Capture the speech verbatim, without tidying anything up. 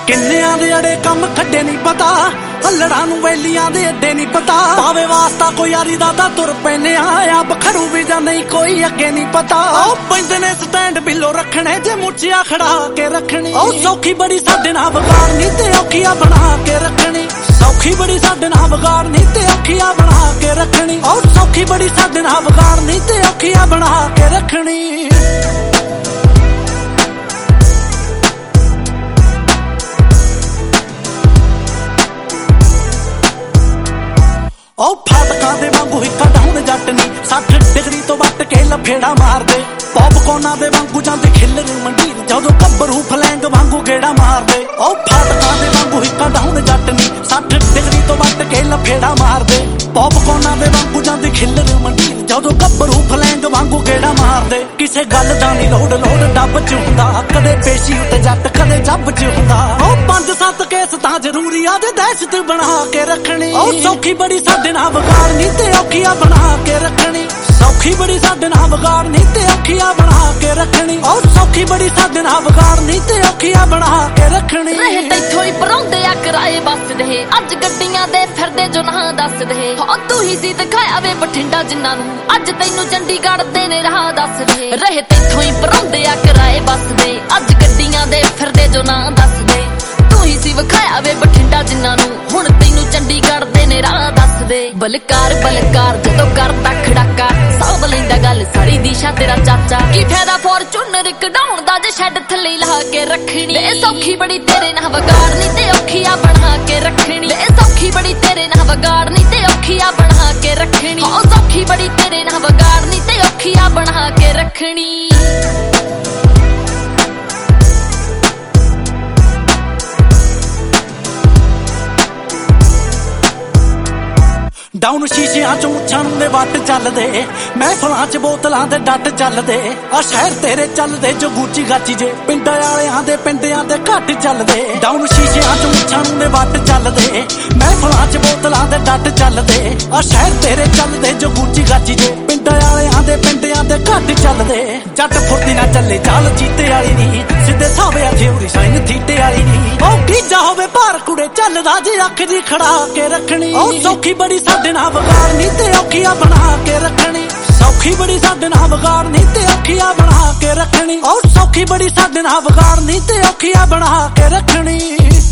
ਕਿੰਨਿਆਂ ਦੇ ਅੜੇ ਕੰਮ ਖੱਡੇ ਨਹੀਂ ਪਤਾ, ਹੱਲੜਾਂ ਨੂੰ ਵੈਲੀਆਂ ਦੇ ਅੱਡੇ ਨਹੀਂ ਪਤਾ। ਭਾਵੇਂ ਵਾਸਤਾ ਕੋਈ ਯਾਰੀ ਦਾ ਤਾਂ ਤੁਰ ਪੈਨੇ ਆ, ਬਖਰੂ ਵੀ ਜਾਂ ਨਹੀਂ ਕੋਈ ਅੱਗੇ ਨਹੀਂ ਪਤਾ। ਉਹ ਪੈਂਦੇ ਨੇ ਸਟੈਂਡ ਬਿੱਲੋ ਰੱਖਣੇ ਜੇ ਮੁੱਛਿਆ ਖੜਾ ਕੇ ਰੱਖਣੀ। ਉਹ ਸੌਖੀ ਬੜੀ ਸਾਡੇ ਨਾਲ ਵਿਗਾੜਨੀ ਤੇ ਔਖੀਆਂ ਬਣਾ ਕੇ ਰੱਖਣੀ। ਸੌਖੀ ਬੜੀ ਸਾਡੇ ਨਾਲ ਵਿਗਾੜਨੀ ਤੇ ਔਖੀਆਂ ਬਣਾ ਕੇ ਰੱਖਣੀ। ਉਹ ਸੌਖੀ ਬੜੀ ਸਾਡੇ ਨਾਲ ਵਿਗਾੜਨੀ ਤੇ ਔਖੀਆਂ ਬਣਾ ਕੇ ਰੱਖਣੀ। ਉਹ ਫਾਟਕਾਂ ਦੇ ਵਾਂਗੂ ਹਿੱਕਾ ਡਾਉਣ ਜੱਟ ਨੀ, ਸੱਠ ਡਿਗਰੀ ਤੋਂ ਵੱਟ ਕੇ ਲਫੇੜਾ ਮਾਰਦੇ। ਪੌਪਕੌਰਨਾਂ ਦੇ ਵਾਂਗੂ ਜਾਂਦੇ ਖਿੱਲਰ ਮੰਡੀਰ, ਜਦੋਂ ਗੱਭਰੂ ਫਲੈਂਗ ਵਾਂਗੂ ਗੇੜਾ ਮਾਰਦੇ। ਉਹ ਫਾਟਕਾਂ ਦੇ ਵਾਂਗੂ ਹਿੱਕਾ ਡਾਉਣ ਜੱਟ ਨੀ, ਸੱਠ ਡਿਗਰੀ ਤੋਂ ਵੱਟ ਕੇ ਲਫੇੜਾ ਮਾਰਦੇ। ਪੌਪਕੌਰਨਾਂ ਦੇ ਵਾਂਗੂ ਜਾਂਦੇ ਖਿੱਲਰ ਮੰਡੀਰ, ਜਦੋਂ ਗੱਭਰੂ ਫਲੈਂਗ ਵਾਂਗੂ ਗੇੜਾ ਮਾਰਦੇ। ਕਿਸੇ ਗੱਲ ਦਾ ਨੀ ਲੋੜ ਲੋੜ ਡੱਬ ਚ ਹੁੰਦਾ, ਕਦੇ ਪੇਸ਼ੀ ਉੱਤੇ ਜੱਟ ਕਦੇ ਜੱਬ ਚ ਹੁੰਦਾ। ਉਹ ਪੰਜ ਸੱਤ ਕੇਸ ਤਾਂ ਜ਼ਰੂਰੀ ਆ ਜੇ ਦਹਿਸ਼ਤ ਬਣਾ ਕੇ ਰੱਖਣੀ। ਉਹ ਸੌਖੀ ਬੜੀ ਸਾਡੇ ਨਾਲ ਵਿਗਾੜਨੀ ਤੇ ਔਖੀਆਂ ਬਣਾ ਕੇ ਰੱਖਣੀ। ਸੌਖੀ ਬੜੀ ਸਾਡੇ ਨਾਲ ਵਿਗਾੜਨੀ ਤੇ ਔਖੀਆਂ ਬਣਾ ਕੇ ਰੱਖਣੀ। ਉਹ ਸੌਖੀ ਬੜੀ ਸਾਡੇ ਨਾਲ ਵਿਗਾੜਨੀ ਤੇ ਔਖੀਆਂ ਬਣਾ ਕੇ ਰੱਖਣੀ। ਰਹੇ ਤੈਥੋਂ ਹੀ ਪਰਾਉਂਦੇ ਆ ਕਿਰਾਏ ਬੱਸ ਦੇ, ਅੱਜ ਗੱਡੀਆਂ ਦੇ ਫਿਰਦੇ ਜੋ ਨਾ ਦੱਸਦੇ। ਹੋ ਤੂੰ ਹੀ ਸੀ ਦਿਖਾਇਆ ਵੇ ਬਠਿੰਡਾ ਜਿੰਨਾਂ ਨੂੰ, ਅੱਜ ਤੈਨੂੰ ਚੰਡੀਗੜ੍ਹ ਦੇ ਨੇ ਰਾਹ ਦੱਸਦੇ। ਰਹੇ ਤੈਥੋਂ ਹੀ ਪਰਾਉਂਦੇ ਆ ਕਿਰਾਏ ਬੱਸ ਦੇ, ਅੱਜ ਗੱਡੀਆਂ ਦੇ ਫਿਰਦੇ ਜੋ ਨਾ ਦੱਸਦੇ। ਤੂੰ ਹੀ ਸੀ ਵਿਖਾਇਆ ਵੇ ਬਠਿੰਡਾ ਜਿੰਨਾਂ ਨੂੰ, ਹੁਣ ਤੈਨੂੰ ਚੰਡੀਗੜ੍ਹ ਦੇ ਨੇ ਰਾਹ ਦੱਸਦੇ। ਬਲਕਾਰ ਬਲਕਾਰ ਜਦੋਂ ਕਰਦਾ ਖੜਾਕਾ, ਸਾਂਭ ਲੈਂਦਾ ਗੱਲ ਸਾਰੀ ਦਿਸ਼ਾ ਤੇਰਾ ਚਾਚਾ। ਕੀ ਫਾਇਦਾ ਫੋਰਚੂਨਰ ਕਢਾਉਣ ਦਾ ਜੇ ਸ਼ੈੱਡ ਥੱਲੇ ਲਾ ਕੇ ਰੱਖਣੀ। ਵੇ ਸੌਖੀ ਬੜੀ ਤੇਰੇ ਨਾਲ ਵਿਗਾੜਨੀ ਤੇ ਔਖੀਆਂ ਬਣਾ ਕੇ ਰੱਖਣੀ। ਵੇ ਸੌਖੀ ਬੜੀ ਤੇਰੇ ਨਾਲ ਵਿਗਾੜਨੀ ਤੇ ਔਖੀਆਂ ਬਣਾ ਕੇ ਰੱਖਣੀ। ਹੋ ਸੌਖੀ ਬੜੀ ਤੇਰੇ ਨਾਲ ਵਿਗਾੜਨੀ ਤੇ ਔਖੀਆਂ ਬਣਾ ਕੇ ਰੱਖਣੀ। ਡਾਊਨ ਸ਼ੀਸ਼ਿਆਂ ਚੋਂ ਮੁੱਛਾਂ ਦੇ ਵੱਟ ਚੱਲਦੇ, ਮਹਿਫਲਾਂ ਚ ਬੋਤਲਾਂ ਦੇ ਡੱਟ ਚੱਲਦੇ। ਆ ਸ਼ਹਿਰ ਤੇਰੇ ਚੱਲਦੇ ਜੋ ਗੂਚੀ ਗਾਚੀ ਜੇ, ਪਿੰਡਾਂ ਵਾਲਿਆਂ ਦੇ ਪਿੰਡਿਆਂ ਦੇ ਘੱਟ ਚੱਲਦੇ। ਡਾਊਨ ਸ਼ੀਸ਼ਿਆਂ ਚੋਂ ਮੁੱਛਾਂ ਦੇ ਵੱਟ ਚੱਲਦੇ, ਮਹਿਫਲਾਂ ਚ ਬੋਤਲਾਂ ਦੇ ਡੱਟ ਚੱਲਦੇ। ਆ ਸ਼ਹਿਰ ਤੇਰੇ ਚੱਲਦੇ ਜੋ ਗੂਚੀ ਗਾਚੀ ਜੇ, ਪਿੰਡਾਂ ਵਾਲਿਆਂ ਦੇ ਪਿੰਡਿਆਂ ਦੇ ਘੱਟ ਚੱਲਦੇ। ਜੱਟ ਫੁਰਤੀ ਨਾ ਚੱਲੇ ਚਾਲ ਜੀਤੇ ਵਾਲੀ ਨੀ, ਸਿੱਧੇ ਸਾਹਵੇ ਥਿਉਰੀ ਸਾਈਨ ਥੀਟੇ ਵਾਲੀ ਨੀ। ਉਹ ਗੀਜਾ ਹੋਵੇ ਭਾਰ ਕੁੜੇ ਚੱਲਦਾ ਜੇ ਅੱਖ ਜੀ ਖੜਾ ਕੇ ਰੱਖਣੀ। ਉਹ ਸੌਖੀ ਬੜੀ ਸਾਡੇ ਨਾਲ ਵਿਗਾੜਨੀ ਤੇ ਔਖੀਆਂ ਬਣਾ ਕੇ ਰੱਖਣੀ। ਸੌਖੀ ਬੜੀ ਸਾਡੇ ਨਾਲ ਵਿਗਾੜਨੀ ਤੇ ਔਖੀਆਂ ਬਣਾ ਕੇ ਰੱਖਣੀ। ਉਹ ਸੌਖੀ ਬੜੀ ਸਾਡੇ ਨਾਲ ਵਿਗਾੜਨੀ ਤੇ ਔਖੀਆਂ ਬਣਾ ਕੇ ਰੱਖਣੀ।